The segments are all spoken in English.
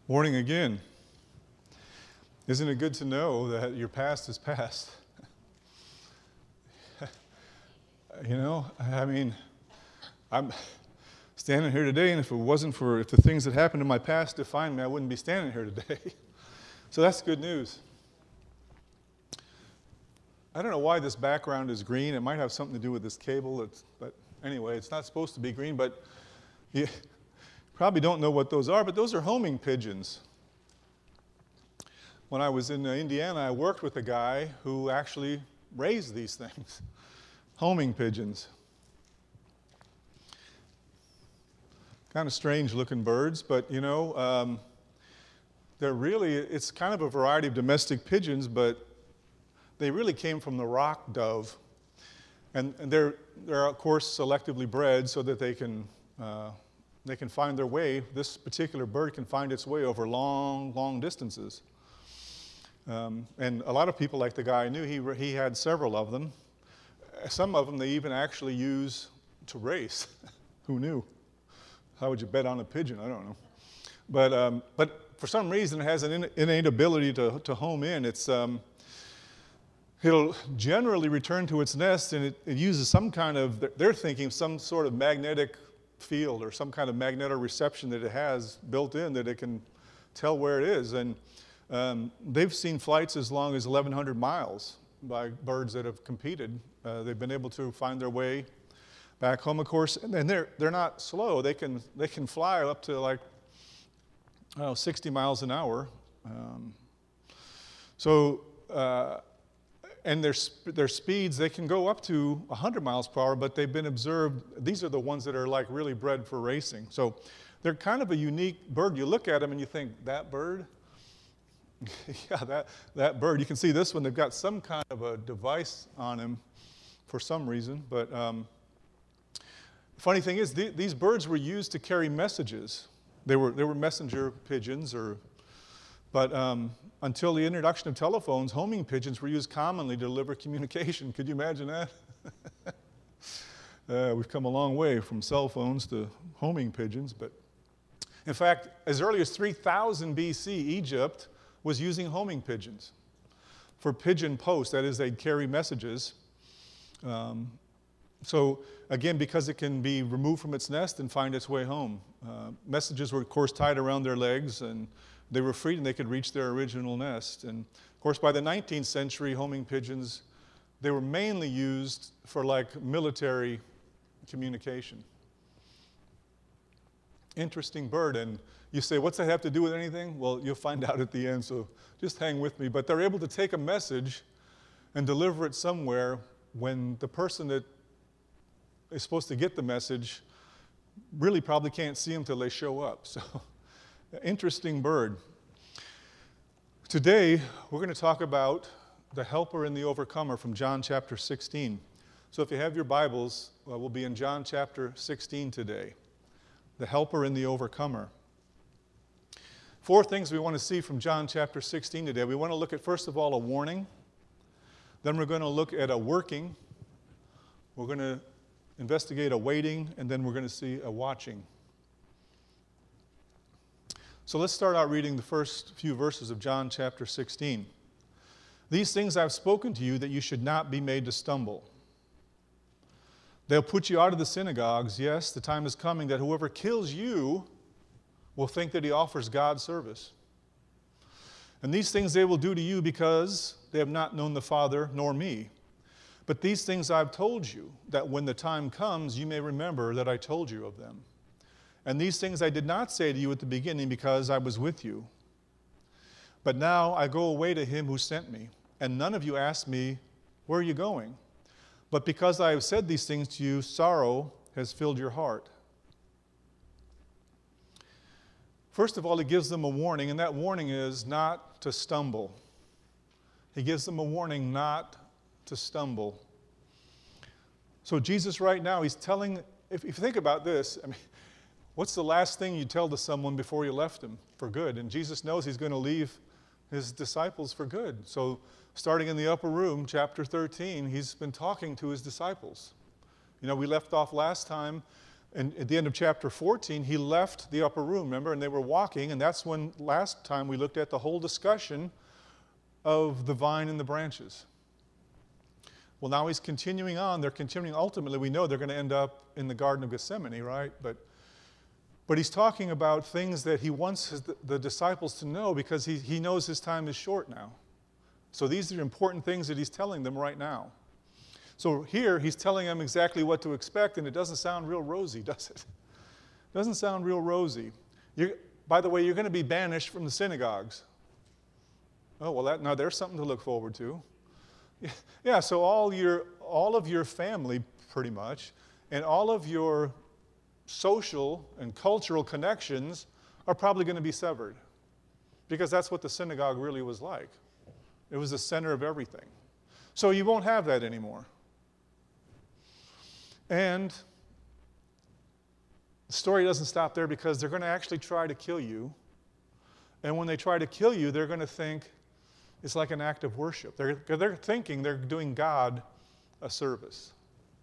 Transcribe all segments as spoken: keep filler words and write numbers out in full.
Morning again. Isn't it good to know that your past is past? You know, I mean, I'm standing here today, and if it wasn't for, if the things that happened in my past defined me, I wouldn't be standing here today. So that's good news. I don't know why this background is green. It might have something to do with this cable, it's, but anyway, it's not supposed to be green, but you probably don't know what those are, but those are homing pigeons. When I was in uh, Indiana, I worked with a guy who actually raised these things, homing pigeons. Kind of strange looking birds, but you know, um, they're really, it's kind of a variety of domestic pigeons, but they really came from the rock dove. And, and they're, they're, of course, selectively bred so that they can, uh, they can find their way. This particular bird can find its way over long, long distances. Um, and a lot of people, like the guy I knew, he, he had several of them. Some of them they even actually use to race. Who knew? How would you bet on a pigeon? I don't know. But, um, but for some reason, it has an innate ability to, to home in. It's, um, it'll generally return to its nest, and it, it uses some kind of, they're thinking, some sort of magnetic field or some kind of magnetoreception that it has built in that it can tell where it is. And um, they've seen flights as long as eleven hundred miles by birds that have competed. Uh, they've been able to find their way back home, of course, and then they're, they're not slow. They can, they can fly up to like, I don't know, sixty miles an hour. Um, so, uh, and their, their speeds, they can go up to one hundred miles per hour, but they've been observed, these are the ones that are like really bred for racing. So they're kind of a unique bird. You look at them and you think, that bird? Yeah, that, that bird. You can see this one, they've got some kind of a device on him for some reason. But um, the funny thing is, the, these birds were used to carry messages. They were, they were messenger pigeons, or, but um, until the introduction of telephones, homing pigeons were used commonly to deliver communication. Could you imagine that? uh, we've come a long way from cell phones to homing pigeons. But in fact, as early as three thousand B C, Egypt was using homing pigeons for pigeon post. That is, they'd carry messages. Um, so again, because it can be removed from its nest and find its way home. Uh, messages were, of course, tied around their legs, and they were freed and they could reach their original nest. And of course, by the nineteenth century, homing pigeons, they were mainly used for like military communication. Interesting bird. And you say, what's that have to do with anything? Well, you'll find out at the end, so just hang with me. But they're able to take a message and deliver it somewhere when the person that is supposed to get the message really probably can't see them till they show up. So, interesting bird. Today, we're going to talk about the helper and the overcomer from John chapter sixteen. So if you have your Bibles, well, we'll be in John chapter sixteen today. The helper and the overcomer. Four things we want to see from John chapter sixteen today. We want to look at, first of all, a warning. Then we're going to look at a working. We're going to investigate a waiting, and then we're going to see a watching. So let's start out reading the first few verses of John chapter sixteen. These things I've spoken to you that you should not be made to stumble. They'll put you out of the synagogues. Yes, the time is coming that whoever kills you will think that he offers God service. And these things they will do to you because they have not known the Father nor me. But these things I've told you, that when the time comes, you may remember that I told you of them. And these things I did not say to you at the beginning because I was with you. But now I go away to him who sent me, and none of you asked me, where are you going? But because I have said these things to you, sorrow has filled your heart. First of all, he gives them a warning, and that warning is not to stumble. He gives them a warning not to stumble. So Jesus right now, he's telling, if, if you think about this, I mean, what's the last thing you tell to someone before you left him for good? And Jesus knows he's going to leave his disciples for good. So starting in the upper room, chapter thirteen, he's been talking to his disciples. You know, we left off last time And at the end of chapter fourteen, he left the upper room, remember, and they were walking, and that's when last time we looked at the whole discussion of the vine and the branches. Well, now he's continuing on. They're continuing. Ultimately, we know they're going to end up in the Garden of Gethsemane, right? But, but he's talking about things that he wants his, the disciples to know because he, he knows his time is short now. So these are important things that he's telling them right now. So here, he's telling them exactly what to expect, and it doesn't sound real rosy, does it? It doesn't sound real rosy. You're, by the way, you're going to be banished from the synagogues. Oh, well, that, now there's something to look forward to. Yeah, so all your, all of your family, pretty much, and all of your social and cultural connections are probably going to be severed because that's what the synagogue really was like. It was the center of everything. So you won't have that anymore. And the story doesn't stop there because they're going to actually try to kill you. And when they try to kill you, they're going to think it's like an act of worship. They're, they're thinking they're doing God a service.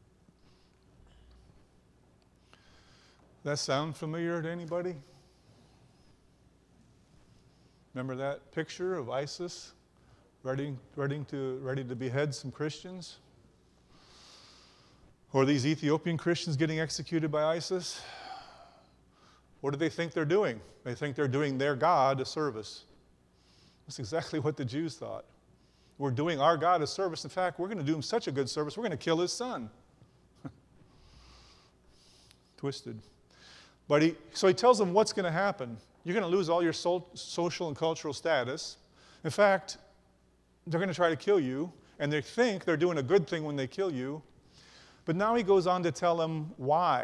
That sound familiar to anybody? Remember that picture of ISIS ready, ready, to, ready to behead some Christians? Or these Ethiopian Christians getting executed by ISIS? What do they think they're doing? They think they're doing their God a service. That's exactly what the Jews thought. We're doing our God a service. In fact, we're going to do him such a good service, we're going to kill his son. Twisted. But he, so he tells them what's going to happen. You're going to lose all your so, social and cultural status. In fact, they're going to try to kill you, and they think they're doing a good thing when they kill you. But now he goes on to tell them why.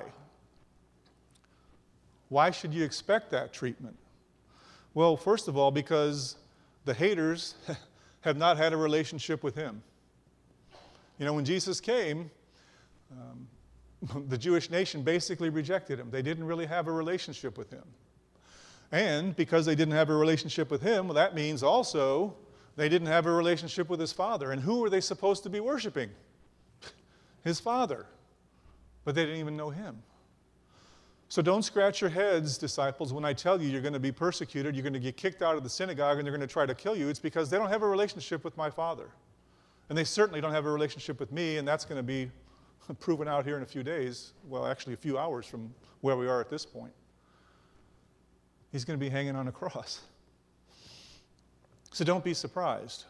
Why should you expect that treatment? Well, first of all, because the haters have not had a relationship with him. You know, when Jesus came, um, the Jewish nation basically rejected him. They didn't really have a relationship with him. And because they didn't have a relationship with him, well, that means also they didn't have a relationship with his Father. And who were they supposed to be worshiping? His Father. But they didn't even know him. So don't scratch your heads, disciples, when I tell you you're going to be persecuted, you're going to get kicked out of the synagogue, and they're going to try to kill you. It's because they don't have a relationship with my Father. And they certainly don't have a relationship with me, and that's going to be proven out here in a few days. Well, actually a few hours from where we are at this point. He's going to be hanging on a cross. So don't be surprised.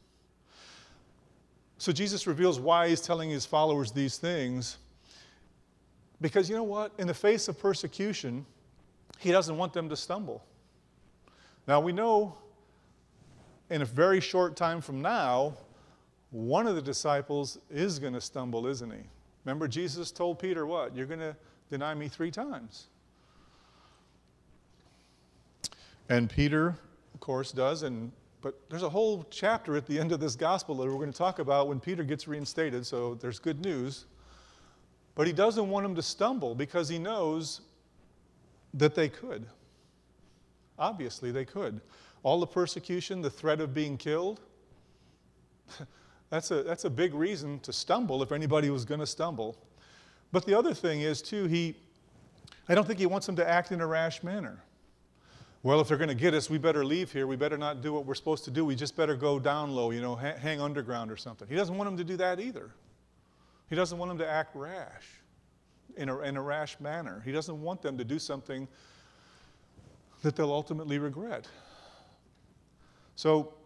So Jesus reveals why he's telling his followers these things. Because you know what? In the face of persecution, he doesn't want them to stumble. Now we know in a very short time from now, one of the disciples is going to stumble, isn't he? Remember Jesus told Peter what? You're going to deny me three times. And Peter, of course, does. And but there's a whole chapter at the end of this gospel that we're going to talk about when Peter gets reinstated, so there's good news. But he doesn't want them to stumble because he knows that they could. Obviously, they could. All the persecution, the threat of being killed, that's a, that's a big reason to stumble if anybody was going to stumble. But the other thing is, too, he, I don't think he wants them to act in a rash manner. Well, if they're going to get us, we better leave here. We better not do what we're supposed to do. We just better go down low, you know, ha- hang underground or something. He doesn't want them to do that either. He doesn't want them to act rash, in a, in a rash manner. He doesn't want them to do something that they'll ultimately regret. So,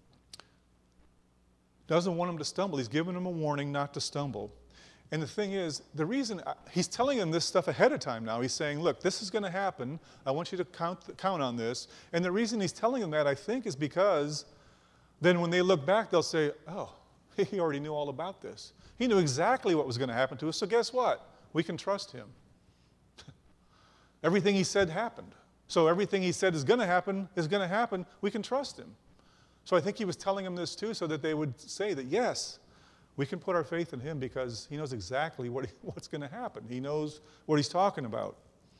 doesn't want them to stumble. He's giving them a warning not to stumble. And the thing is, the reason, he's telling them this stuff ahead of time now. He's saying, look, this is going to happen. I want you to count, count on this. And the reason he's telling them that, I think, is because then when they look back, they'll say, oh, he already knew all about this. He knew exactly what was going to happen to us, so guess what? We can trust him. Everything he said happened. So everything he said is going to happen is going to happen. We can trust him. So I think he was telling them this too so that they would say that, yes, we can put our faith in him because he knows exactly what he, what's going to happen. He knows what he's talking about.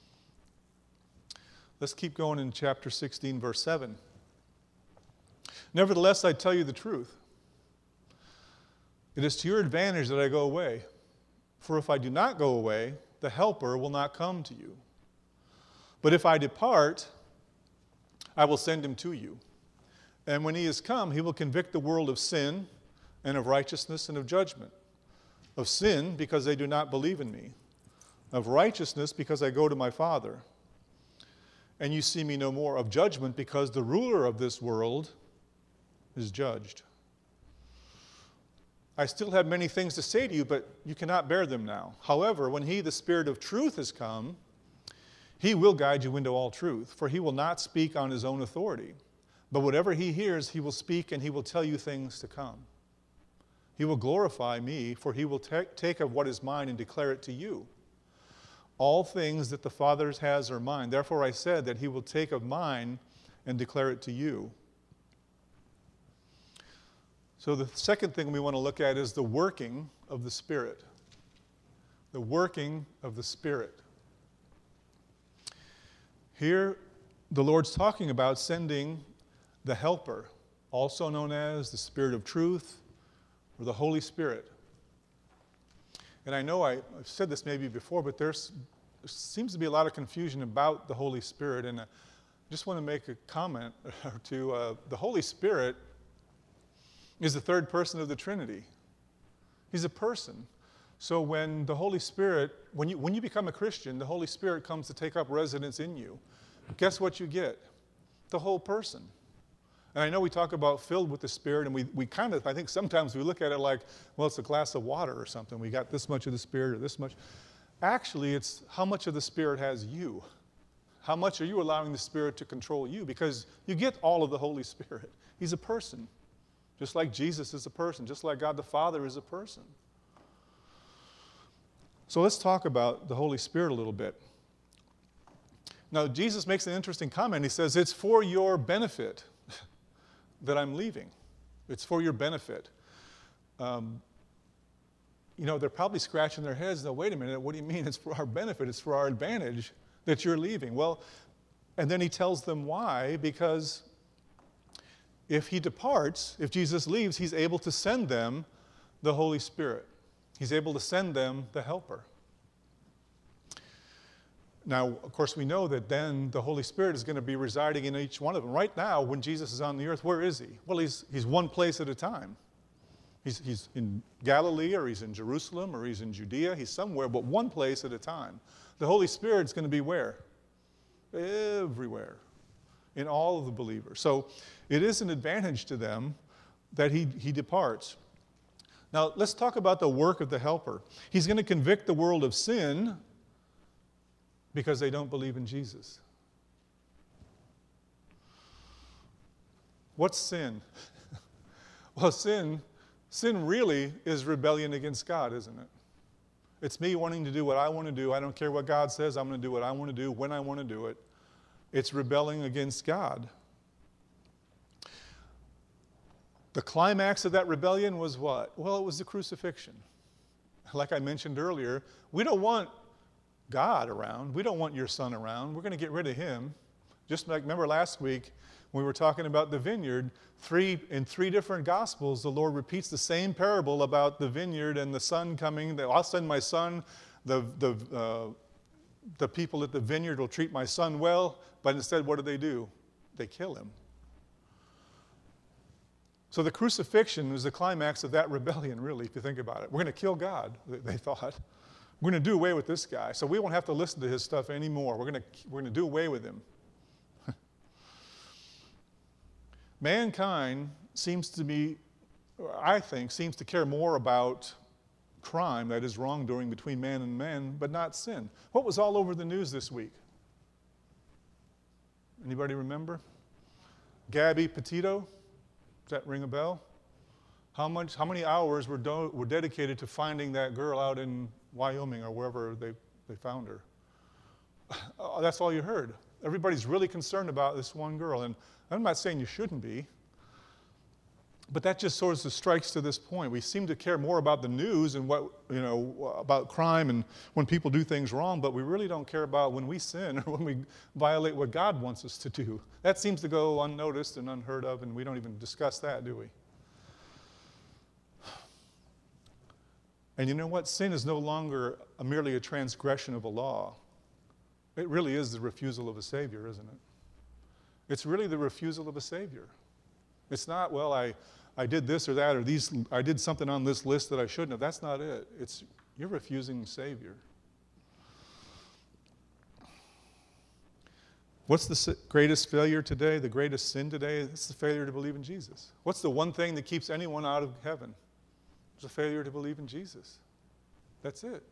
Let's keep going in chapter sixteen, verse seven. Nevertheless, I tell you the truth. It is to your advantage that I go away. For if I do not go away, the Helper will not come to you. But if I depart, I will send him to you. And when he is come, he will convict the world of sin and of righteousness and of judgment. Of sin, because they do not believe in me. Of righteousness, because I go to my Father, and you see me no more. Of judgment, because the ruler of this world is judged. I still have many things to say to you, but you cannot bear them now. However, when he, the Spirit of truth, has come, he will guide you into all truth, for he will not speak on his own authority. But whatever he hears, he will speak, and he will tell you things to come. He will glorify me, for he will ta- take of what is mine and declare it to you. All things that the Father has are mine. Therefore I said that he will take of mine and declare it to you. So the second thing we want to look at is the working of the Spirit. The working of the Spirit. Here, the Lord's talking about sending the Helper, also known as the Spirit of Truth or the Holy Spirit. And I know I, I've said this maybe before, but there's, there seems to be a lot of confusion about the Holy Spirit. And I just want to make a comment or two. Uh, the Holy Spirit is the third person of the Trinity. He's a person. So when the Holy Spirit, when you, when you become a Christian, the Holy Spirit comes to take up residence in you. Guess what you get? The whole person. And I know we talk about filled with the Spirit, and we, we kind of, I think sometimes we look at it like, well, it's a glass of water or something. We got this much of the Spirit or this much. Actually, it's how much of the Spirit has you. How much are you allowing the Spirit to control you? Because you get all of the Holy Spirit. He's a person. Just like Jesus is a person. Just like God the Father is a person. So let's talk about the Holy Spirit a little bit. Now, Jesus makes an interesting comment. He says, it's for your benefit that I'm leaving. It's for your benefit. Um, you know, they're probably scratching their heads. Now, wait a minute, what do you mean it's for our benefit? It's for our advantage that you're leaving. Well, and then he tells them why, because if he departs, if Jesus leaves, he's able to send them the Holy Spirit. He's able to send them the Helper. Now, of course, we know that then the Holy Spirit is going to be residing in each one of them. Right now, when Jesus is on the earth, where is he? Well, he's, he's one place at a time. He's, he's in Galilee, or he's in Jerusalem, or he's in Judea. He's somewhere, but one place at a time. The Holy Spirit's going to be where? Everywhere. In all of the believers. So it is an advantage to them that he, he departs. Now, let's talk about the work of the Helper. He's going to convict the world of sin because they don't believe in Jesus. What's sin? Well, sin, sin really is rebellion against God, isn't it? It's me wanting to do what I want to do. I don't care what God says. I'm going to do what I want to do when I want to do it. It's rebelling against God. The climax of that rebellion was what? Well, it was the crucifixion. Like I mentioned earlier, we don't want God around. We don't want your son around. We're going to get rid of him. Just like, remember last week when we were talking about the vineyard, three, in three different Gospels, the Lord repeats the same parable about the vineyard and the son coming. I'll send my son. The, the, uh, the people at the vineyard will treat my son well, but instead, what do they do? They kill him. So the crucifixion was the climax of that rebellion, really, if you think about it. We're going to kill God, they thought. We're going to do away with this guy, so we won't have to listen to his stuff anymore. We're going to, we're going to do away with him. Mankind seems to be, I think, seems to care more about crime, that is wrongdoing between man and man, but not sin. What was all over the news this week? Anybody remember? Gabby Petito? Does that ring a bell? How much? How many hours were, do, were dedicated to finding that girl out in Wyoming or wherever they, they found her? Oh, that's all you heard. Everybody's really concerned about this one girl, and I'm not saying you shouldn't be, but that just sort of strikes to this point. We seem to care more about the news and what, you know, about crime and when people do things wrong, but we really don't care about when we sin or when we violate what God wants us to do. That seems to go unnoticed and unheard of, and we don't even discuss that, do we? And you know what? Sin is no longer a, merely a transgression of a law. It really is the refusal of a Savior, isn't it? It's really the refusal of a Savior. It's not, well, I, I did this or that, or these, I did something on this list that I shouldn't have. That's not it. It's you're refusing Savior. What's the greatest failure today, the greatest sin today? It's the failure to believe in Jesus. What's the one thing that keeps anyone out of heaven? It's a failure to believe in Jesus. That's it.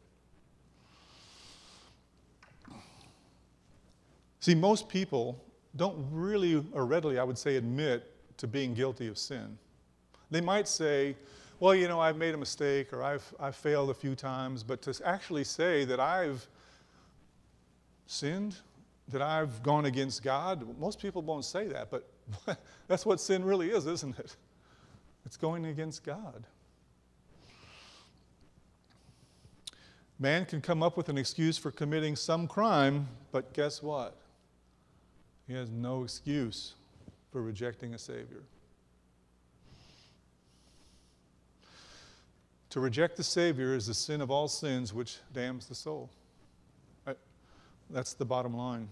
See, most people don't really, or readily, I would say, admit to being guilty of sin. They might say, well, you know, I've made a mistake, or I've, I've failed a few times, but to actually say that I've sinned, that I've gone against God, most people won't say that, but that's what sin really is, isn't it? It's going against God. Man can come up with an excuse for committing some crime, but guess what? He has no excuse for rejecting a Savior. To reject the Savior is the sin of all sins which damns the soul. I, that's the bottom line.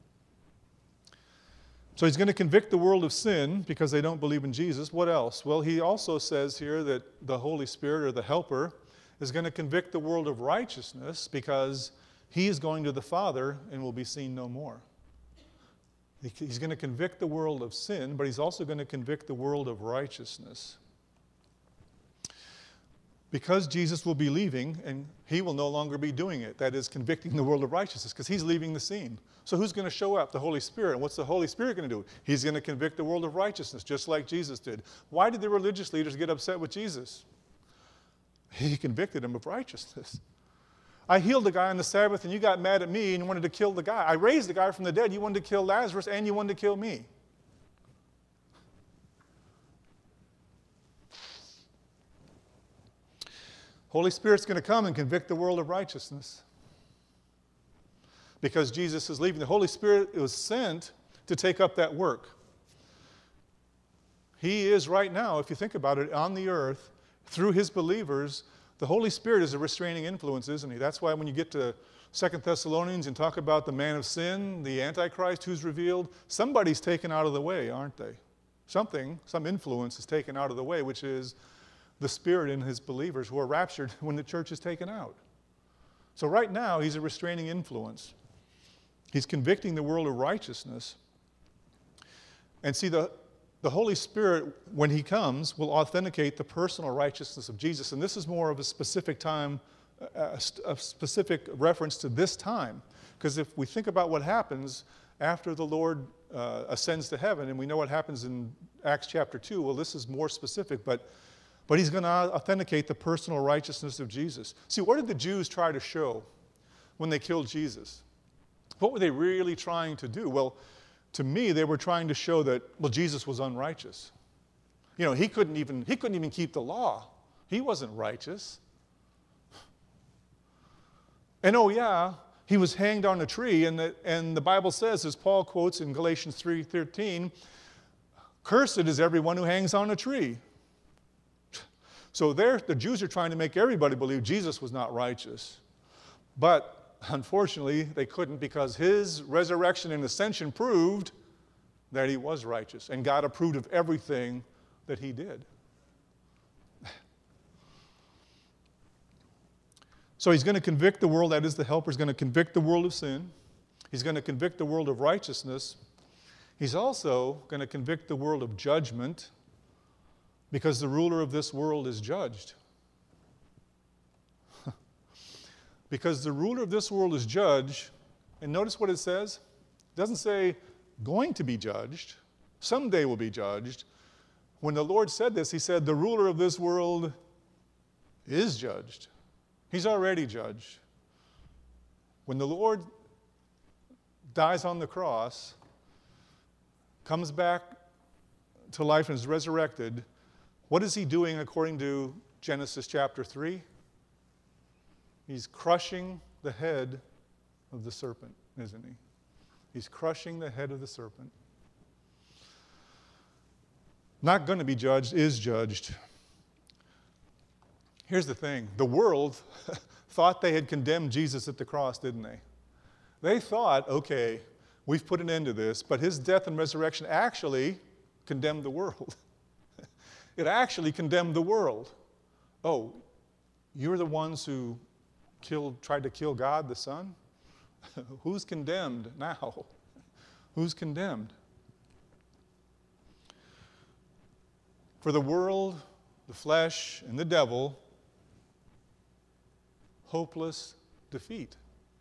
So he's going to convict the world of sin because they don't believe in Jesus. What else? Well, he also says here that the Holy Spirit, or the Helper, is going to convict the world of righteousness because he is going to the Father and will be seen no more. He's going to convict the world of sin, but he's also going to convict the world of righteousness. Because Jesus will be leaving, and he will no longer be doing it. That is, convicting the world of righteousness, because he's leaving the scene. So who's going to show up? The Holy Spirit. And what's the Holy Spirit going to do? He's going to convict the world of righteousness, just like Jesus did. Why did the religious leaders get upset with Jesus? He convicted them of righteousness. I healed the guy on the Sabbath, and you got mad at me, and you wanted to kill the guy. I raised the guy from the dead. You wanted to kill Lazarus, and you wanted to kill me. Holy Spirit's going to come and convict the world of righteousness. Because Jesus is leaving. The Holy Spirit was sent to take up that work. He is right now, if you think about it, on the earth, through his believers. The Holy Spirit is a restraining influence, isn't he? That's why when you get to Second Thessalonians and talk about the man of sin, the Antichrist who's revealed, somebody's taken out of the way, aren't they? Something, some influence is taken out of the way, which is the Spirit in his believers who are raptured when the church is taken out. So right now, he's a restraining influence. He's convicting the world of righteousness. And see, the, the Holy Spirit, when he comes, will authenticate the personal righteousness of Jesus. And this is more of a specific time, a, a specific reference to this time. Because if we think about what happens after the Lord uh, ascends to heaven, and we know what happens in Acts chapter two, well, this is more specific, but But he's going to authenticate the personal righteousness of Jesus. See, what did the Jews try to show when they killed Jesus? What were they really trying to do? Well, to me, they were trying to show that, well, Jesus was unrighteous. You know, he couldn't even, he couldn't even keep the law. He wasn't righteous. And oh yeah, he was hanged on a tree, and the, and the Bible says, as Paul quotes in Galatians three thirteen, cursed is everyone who hangs on a tree. So there, the Jews are trying to make everybody believe Jesus was not righteous. But unfortunately, they couldn't, because his resurrection and ascension proved that he was righteous. And God approved of everything that he did. So he's going to convict the world, that is, the Helper is going to convict the world of sin. He's going to convict the world of righteousness. He's also going to convict the world of judgment, because the ruler of this world is judged. Because the ruler of this world is judged, and notice what it says. It doesn't say going to be judged. Someday will be judged. When the Lord said this, he said, the ruler of this world is judged. He's already judged. When the Lord dies on the cross, comes back to life and is resurrected, what is he doing according to Genesis chapter three? He's crushing the head of the serpent, isn't he? He's crushing the head of the serpent. Not going to be judged, is judged. Here's the thing. The world thought they had condemned Jesus at the cross, didn't they? They thought, okay, we've put an end to this, but his death and resurrection actually condemned the world. It actually condemned the world. Oh, you're the ones who killed, tried to kill God the Son? Who's condemned now? Who's condemned? For the world, the flesh, and the devil, hopeless defeat.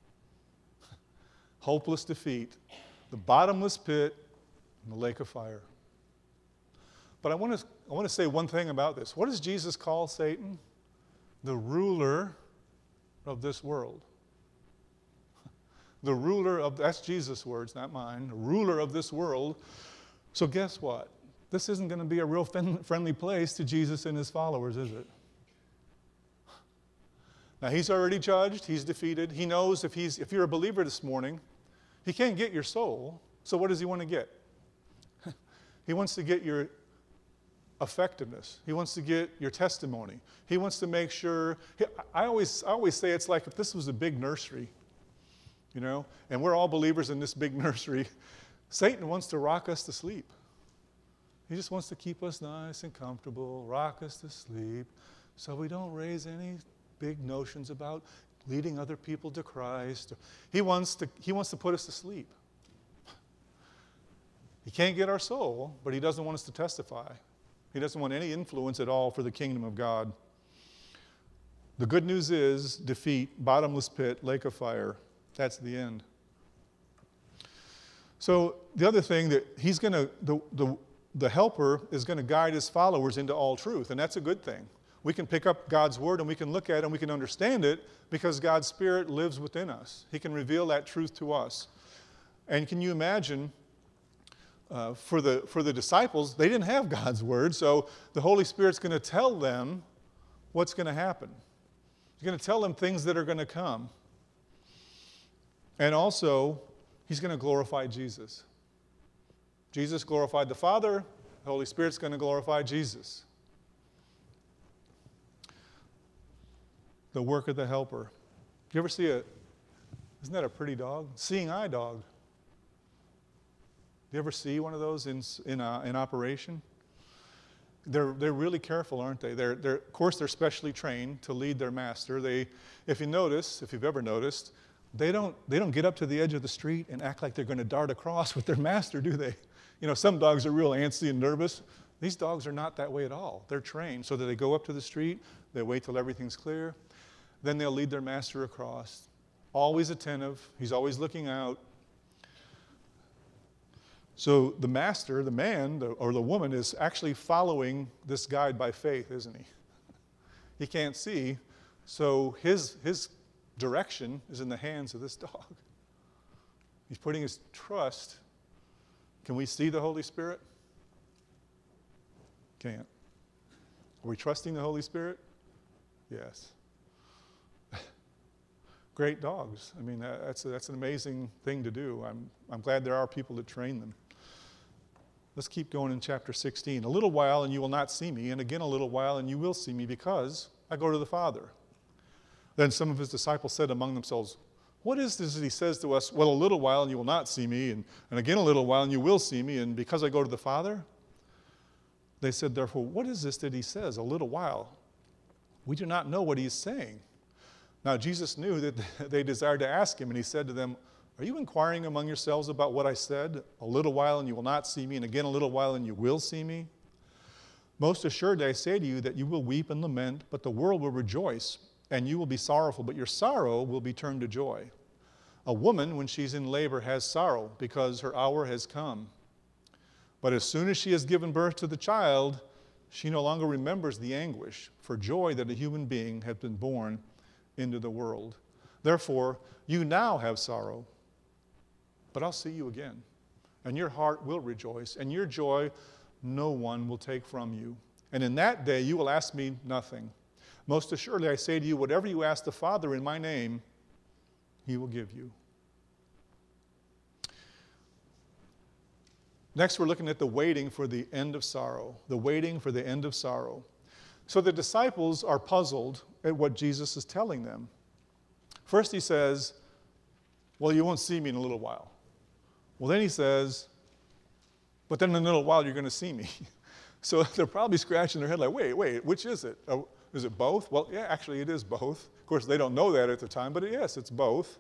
Hopeless defeat. The bottomless pit and the lake of fire. But I want to, I want to say one thing about this. What does Jesus call Satan? The ruler of this world. The ruler of, that's Jesus' words, not mine. The ruler of this world. So guess what? This isn't going to be a real friendly place to Jesus and his followers, is it? Now, he's already judged. He's defeated. He knows if, he's, if you're a believer this morning, he can't get your soul. So what does he want to get? He wants to get your effectiveness. He wants to get your testimony. He wants to make sure. He, I, always, I always say it's like if this was a big nursery, you know, and we're all believers in this big nursery. Satan wants to rock us to sleep. He just wants to keep us nice and comfortable, rock us to sleep, so we don't raise any big notions about leading other people to Christ. He wants to, he wants to put us to sleep. He can't get our soul, but he doesn't want us to testify. He doesn't want any influence at all for the kingdom of God. The good news is defeat, bottomless pit, lake of fire. That's the end. So the other thing that he's going to, the, the The helper is going to guide his followers into all truth, and that's a good thing. We can pick up God's word and we can look at it and we can understand it because God's Spirit lives within us. He can reveal that truth to us. And can you imagine, uh, for, the, for the disciples, they didn't have God's word, so the Holy Spirit's going to tell them what's going to happen. He's going to tell them things that are going to come. And also, he's going to glorify Jesus. Jesus glorified the Father, the Holy Spirit's going to glorify Jesus. The work of the helper. You ever see a, isn't that a pretty dog? Seeing eye dog. You ever see one of those in, in, uh, in operation? They're, they're really careful, aren't they? They're, they're, of course, they're specially trained to lead their master. They, if you notice, if you've ever noticed, they don't, they don't get up to the edge of the street and act like they're going to dart across with their master, do they? You know, some dogs are real antsy and nervous. These dogs are not that way at all. They're trained so that they go up to the street, they wait till everything's clear, then they'll lead their master across. Always attentive. He's always looking out. So the master, the man, the, or the woman, is actually following this guide by faith, isn't he? He can't see, so his, his direction is in the hands of this dog. He's putting his trust. Can we see the Holy Spirit? Can't. Are we trusting the Holy Spirit? Yes. Great dogs. I mean, that's, a, that's an amazing thing to do. I'm, I'm glad there are people that train them. Let's keep going in chapter sixteen. A little while and you will not see me, and again a little while and you will see me, because I go to the Father. Then some of his disciples said among themselves, what is this that he says to us? Well, a little while and you will not see me, and, and again a little while and you will see me, and because I go to the Father? They said, therefore, what is this that he says, a little while? We do not know what he is saying. Now, Jesus knew that they desired to ask him, and he said to them, are you inquiring among yourselves about what I said? A little while and you will not see me, and again a little while and you will see me? Most assuredly I say to you that you will weep and lament, but the world will rejoice, and you will be sorrowful, but your sorrow will be turned to joy. A woman, when she's in labor, has sorrow, because her hour has come. But as soon as she has given birth to the child, she no longer remembers the anguish for joy that a human being had been born into the world. Therefore, you now have sorrow, but I'll see you again, and your heart will rejoice, and your joy no one will take from you. And in that day you will ask me nothing. Most assuredly I say to you, whatever you ask the Father in my name, he will give you. Next, we're looking at the waiting for the end of sorrow. The waiting for the end of sorrow. So the disciples are puzzled at what Jesus is telling them. First he says, well, you won't see me in a little while. Well, then he says, but then in a little while you're going to see me. So they're probably scratching their head like, wait, wait, which is it? Oh, is it both? Well, yeah, actually it is both. Of course, they don't know that at the time, but yes, it's both.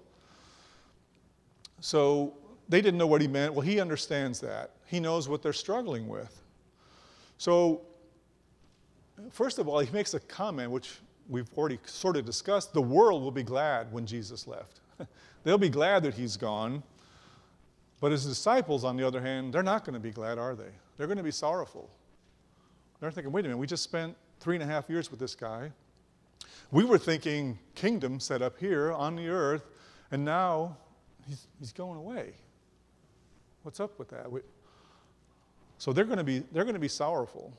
So they didn't know what he meant. Well, he understands that. He knows what they're struggling with. So first of all, he makes a comment, which we've already sort of discussed. The world will be glad when Jesus left. They'll be glad that he's gone. But his disciples, on the other hand, they're not going to be glad, are they? They're going to be sorrowful. They're thinking, wait a minute, we just spent three and a half years with this guy. We were thinking kingdom set up here on the earth, and now he's, he's going away. What's up with that? We, so they're going to be, they're going to be sorrowful.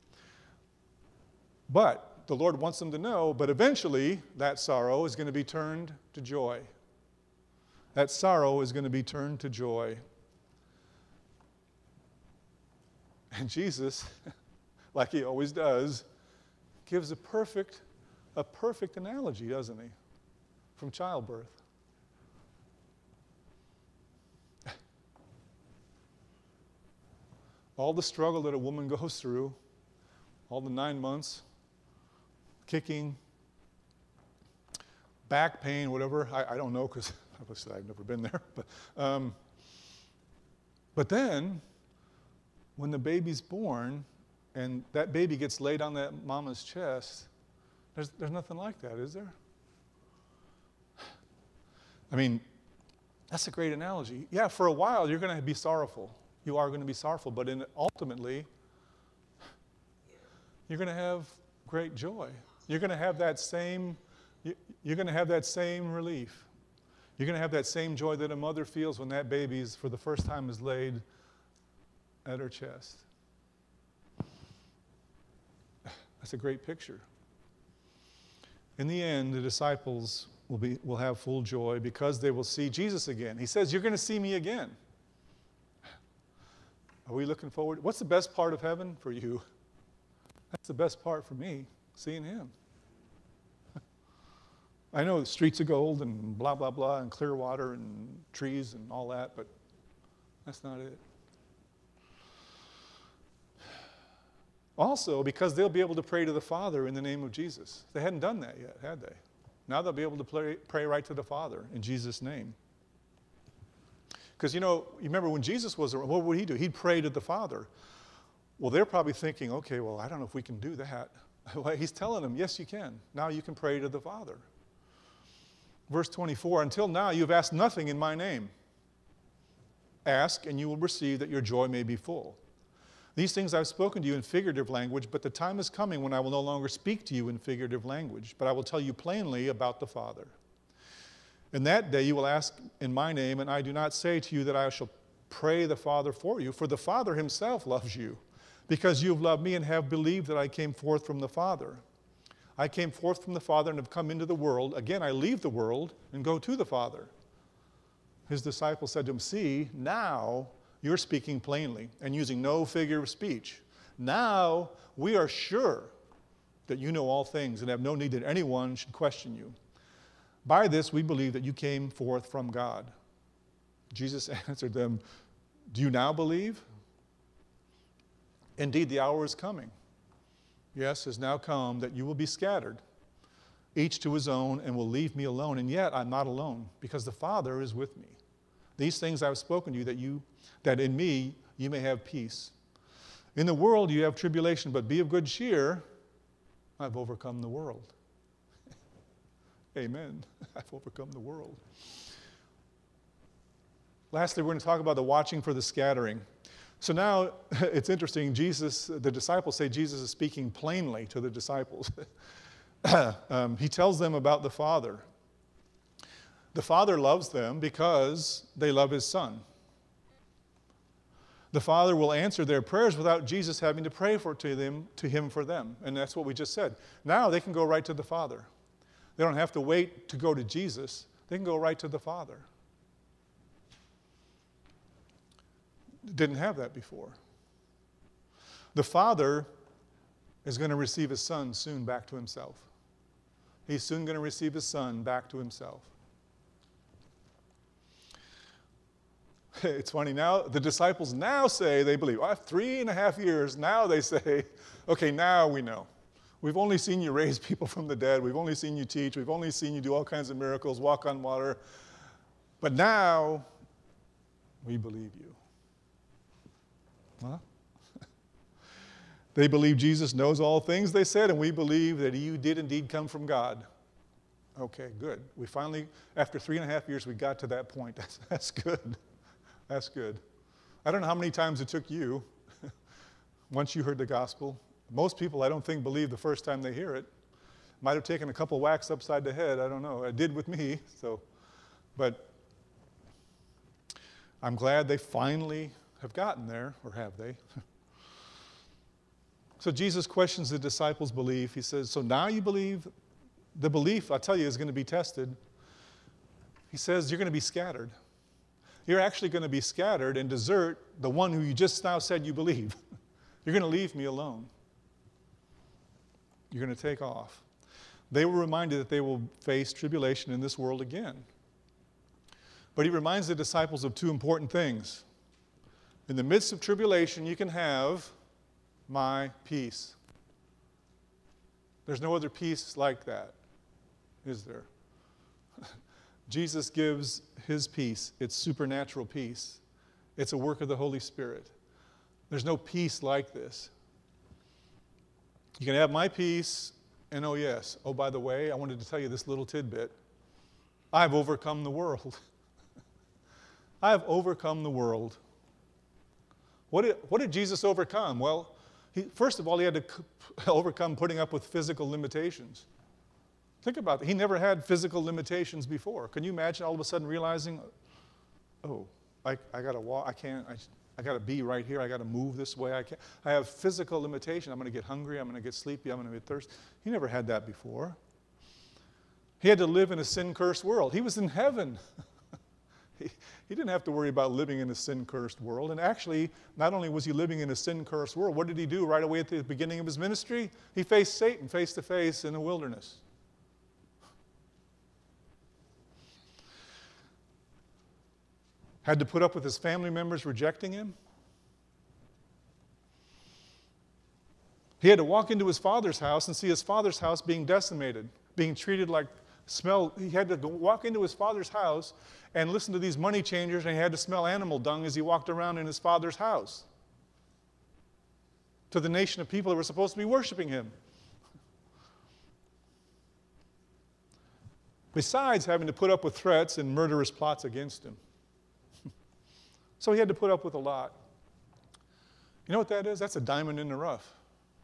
But the Lord wants them to know, but eventually that sorrow is going to be turned to joy. That sorrow is going to be turned to joy. And Jesus, like he always does, gives a perfect, a perfect analogy, doesn't he? From childbirth. All the struggle that a woman goes through, all the nine months, kicking, back pain, whatever. I, I don't know because obviously I've never been there. But, um, but then, when the baby's born and that baby gets laid on that mama's chest, there's, there's nothing like that, is there? I mean, that's a great analogy. Yeah, for a while you're going to be sorrowful. You are going to be sorrowful, but in, ultimately, you're going to have great joy. You're going to have that same, you're going to have that same relief. You're going to have that same joy that a mother feels when that baby is, for the first time, is laid at her chest. That's a great picture. In the end, the disciples will be, will have full joy because they will see Jesus again. He says, you're going to see me again. Are we looking forward? What's the best part of heaven for you? That's the best part for me, seeing him. I know the streets of gold and blah, blah, blah, and clear water and trees and all that, but that's not it. Also, because they'll be able to pray to the Father in the name of Jesus. They hadn't done that yet, had they? Now they'll be able to pray, pray right to the Father in Jesus' name. Because, you know, you remember when Jesus was around, what would he do? He'd pray to the Father. Well, they're probably thinking, okay, well, I don't know if we can do that. Well, he's telling them, yes, you can. Now you can pray to the Father. Verse twenty-four, until now you have asked nothing in my name. Ask, and you will receive, that your joy may be full. These things I've spoken to you in figurative language, but the time is coming when I will no longer speak to you in figurative language, but I will tell you plainly about the Father. In that day you will ask in my name, and I do not say to you that I shall pray the Father for you, for the Father himself loves you, because you have loved me and have believed that I came forth from the Father. I came forth from the Father and have come into the world. Again, I leave the world and go to the Father. His disciples said to him, see, now you're speaking plainly and using no figure of speech. Now we are sure that you know all things and have no need that anyone should question you. By this we believe that you came forth from God. Jesus answered them, do you now believe? Indeed, the hour is coming. Yes, has now come that you will be scattered, each to his own, and will leave me alone. And yet I'm not alone, because the Father is with me. These things I have spoken to you, that you, that in me you may have peace. In the world you have tribulation, but be of good cheer. I've overcome the world. Amen. I've overcome the world. Lastly, we're going to talk about the watching for the scattering. So now, it's interesting, Jesus, the disciples say Jesus is speaking plainly to the disciples. um, he tells them about the Father. The Father loves them because they love his Son. The Father will answer their prayers without Jesus having to pray for to them, to him for them. And that's what we just said. Now they can go right to the Father. They don't have to wait to go to Jesus. They can go right to the Father. Didn't have that before. The Father is going to receive his son soon back to himself. He's soon going to receive his son back to himself. It's funny now, the disciples now say they believe. Well, three and a half years, now they say, okay, now we know. We've only seen you raise people from the dead. We've only seen you teach. We've only seen you do all kinds of miracles, walk on water. But now, we believe you. Huh? They believe Jesus knows all things, they said, and we believe that you did indeed come from God. Okay, good. We finally, after three and a half years, we got to that point. That's, that's good. That's good. I don't know how many times it took you once you heard the gospel. Most people, I don't think, believe the first time they hear it. Might have taken a couple whacks upside the head. I don't know. It did with me. So, but I'm glad they finally have gotten there, or have they? So Jesus questions the disciples' belief. He says, so now you believe? The belief, I tell you, is going to be tested. He says, you're going to be scattered. You're actually going to be scattered and desert the one who you just now said you believe. You're going to leave me alone. You're going to take off. They were reminded that they will face tribulation in this world again. But he reminds the disciples of two important things. In the midst of tribulation, you can have my peace. There's no other peace like that, is there? Jesus gives his peace. It's supernatural peace. It's a work of the Holy Spirit. There's no peace like this. You can have my peace, and oh yes, oh by the way, I wanted to tell you this little tidbit. I've overcome the world. I have overcome the world. What did, what did Jesus overcome? Well, he, first of all, he had to overcome putting up with physical limitations. Think about it. He never had physical limitations before. Can you imagine all of a sudden realizing, oh, I, I got to walk, I can't, I, I got to be right here, I got to move this way, I can't. I have physical limitation. I'm going to get hungry, I'm going to get sleepy, I'm going to get thirsty. He never had that before. He had to live in a sin-cursed world. He was in heaven. he, he didn't have to worry about living in a sin-cursed world. And actually, not only was he living in a sin-cursed world, what did he do right away at the beginning of his ministry? He faced Satan face to face in the wilderness. Had to put up with his family members rejecting him. He had to walk into his father's house and see his father's house being decimated, being treated like smell. He had to go walk into his father's house and listen to these money changers, and he had to smell animal dung as he walked around in his father's house to the nation of people that were supposed to be worshiping him. Besides having to put up with threats and murderous plots against him. So he had to put up with a lot. You know what that is? That's a diamond in the rough.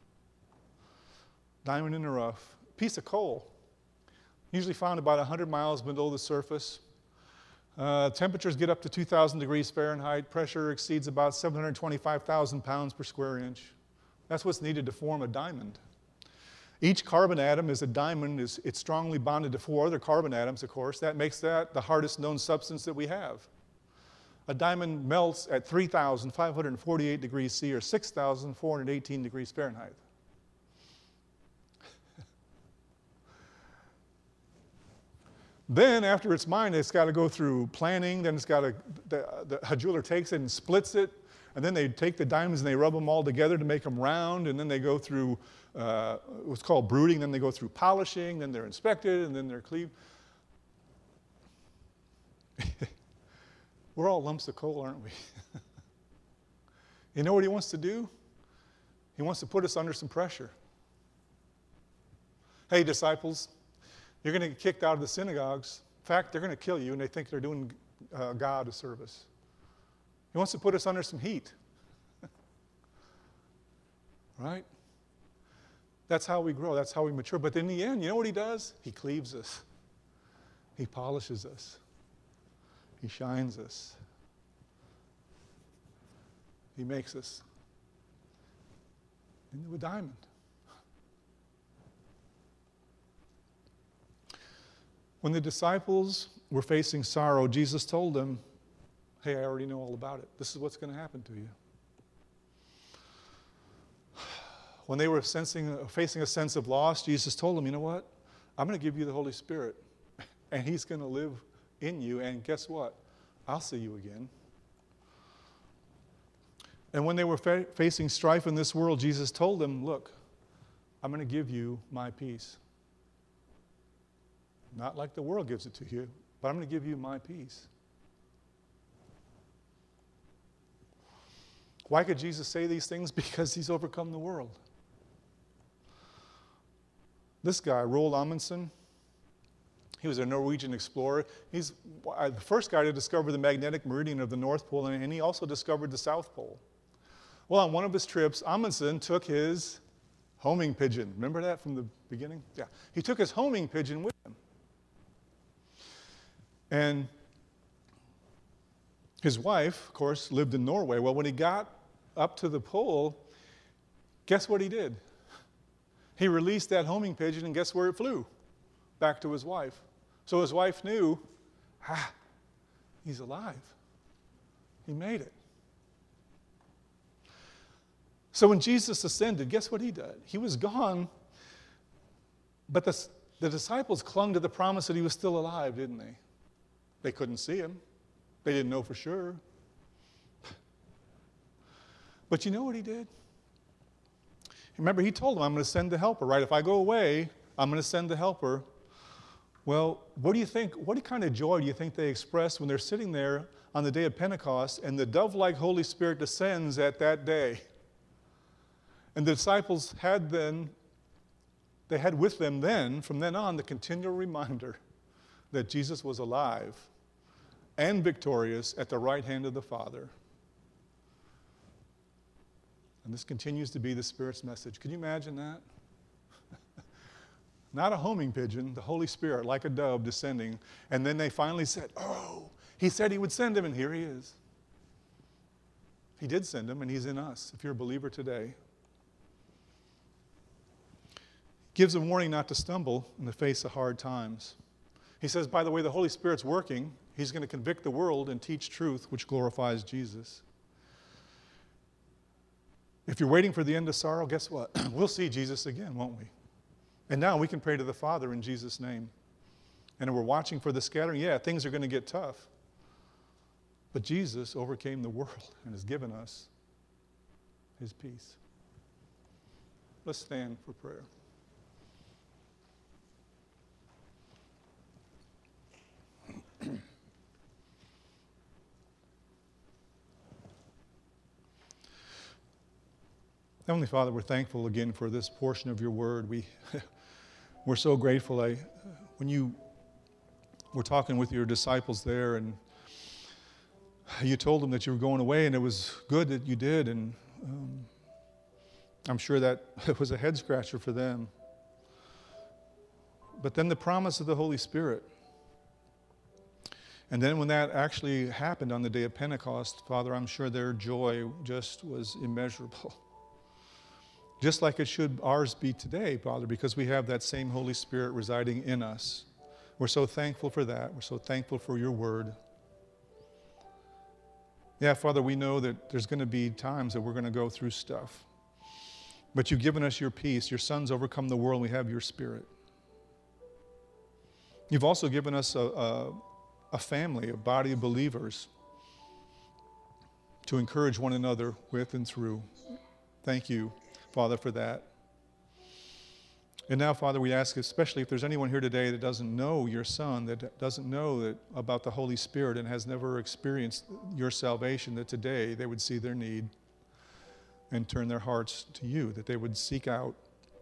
Diamond in the rough. Piece of coal. Usually found about one hundred miles below the surface. Uh, temperatures get up to two thousand degrees Fahrenheit. Pressure exceeds about seven hundred twenty-five thousand pounds per square inch. That's what's needed to form a diamond. Each carbon atom is a diamond. Is, it's strongly bonded to four other carbon atoms, of course. That makes that the hardest known substance that we have. A diamond melts at three thousand five hundred forty-eight degrees C or six thousand four hundred eighteen degrees Fahrenheit. Then, after it's mined, it's got to go through planning. Then it's got to, the, the, a jeweler takes it and splits it. And then they take the diamonds and they rub them all together to make them round. And then they go through uh, what's called bruting. Then they go through polishing. Then they're inspected. And then they're cleaved. We're all lumps of coal, aren't we? You know what he wants to do? He wants to put us under some pressure. Hey, disciples, you're going to get kicked out of the synagogues. In fact, they're going to kill you, and they think they're doing uh, God a service. He wants to put us under some heat. Right? That's how we grow. That's how we mature. But in the end, you know what he does? He cleaves us. He polishes us. He shines us. He makes us into a diamond. When the disciples were facing sorrow, Jesus told them, hey, I already know all about it. This is what's going to happen to you. when they were sensing, facing a sense of loss, Jesus told them, you know what? I'm going to give you the Holy Spirit, and he's going to live in you, and guess what? I'll see you again. And when they were fa- facing strife in this world, Jesus told them, look, I'm going to give you my peace. Not like the world gives it to you, but I'm going to give you my peace. Why could Jesus say these things? Because he's overcome the world. This guy, Roald Amundsen, he was a Norwegian explorer. He's the first guy to discover the magnetic meridian of the North Pole, and he also discovered the South Pole. Well, on one of his trips, Amundsen took his homing pigeon. Remember that from the beginning? Yeah. He took his homing pigeon with him. And his wife, of course, lived in Norway. Well, when he got up to the pole, guess what he did? He released that homing pigeon, and guess where it flew? Back to his wife. So his wife knew, ah, he's alive. He made it. So when Jesus ascended, guess what he did? He was gone, but the, the disciples clung to the promise that he was still alive, didn't they? They couldn't see him. They didn't know for sure. But you know what he did? Remember, he told them, I'm going to send the helper, right? If I go away, I'm going to send the helper. Well, what do you think, what kind of joy do you think they expressed when they're sitting there on the day of Pentecost and the dove-like Holy Spirit descends at that day? And the disciples had then, they had with them then, from then on, the continual reminder that Jesus was alive and victorious at the right hand of the Father. And this continues to be the Spirit's message. Can you imagine that? Not a homing pigeon, the Holy Spirit, like a dove descending. And then they finally said, oh, he said he would send him, and here he is. He did send him, and he's in us, if you're a believer today. Gives a warning not to stumble in the face of hard times. He says, by the way, the Holy Spirit's working. He's going to convict the world and teach truth, which glorifies Jesus. If you're waiting for the end of sorrow, guess what? We'll see Jesus again, won't we? And now we can pray to the Father in Jesus' name. And we're watching for the scattering. Yeah, things are going to get tough. But Jesus overcame the world and has given us his peace. Let's stand for prayer. Heavenly Father, we're thankful again for this portion of your word. We, we're so grateful. I, when you were talking with your disciples there, and you told them that you were going away, and it was good that you did, and um, I'm sure that it was a head scratcher for them. But then the promise of the Holy Spirit. And then when that actually happened on the day of Pentecost, Father, I'm sure their joy just was immeasurable. Just like it should ours be today, Father, because we have that same Holy Spirit residing in us. We're so thankful for that. We're so thankful for your word. Yeah, Father, we know that there's going to be times that we're going to go through stuff. But you've given us your peace. Your Son's overcome the world. We have your Spirit. You've also given us a, a, a family, a body of believers to encourage one another with and through. Thank you, Father, for that. And now, Father, we ask, especially if there's anyone here today that doesn't know your Son, that doesn't know that, about the Holy Spirit and has never experienced your salvation, that today they would see their need and turn their hearts to you, that they would seek out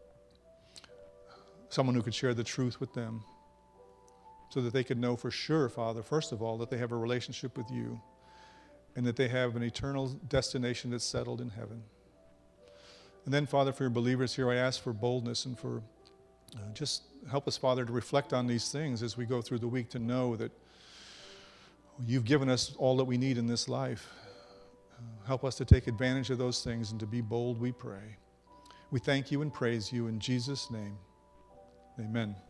someone who could share the truth with them so that they could know for sure, Father, first of all, that they have a relationship with you and that they have an eternal destination that's settled in heaven. And then, Father, for your believers here, I ask for boldness and for uh, just help us, Father, to reflect on these things as we go through the week, to know that you've given us all that we need in this life. Uh, help us to take advantage of those things and to be bold, we pray. We thank you and praise you in Jesus' name. Amen.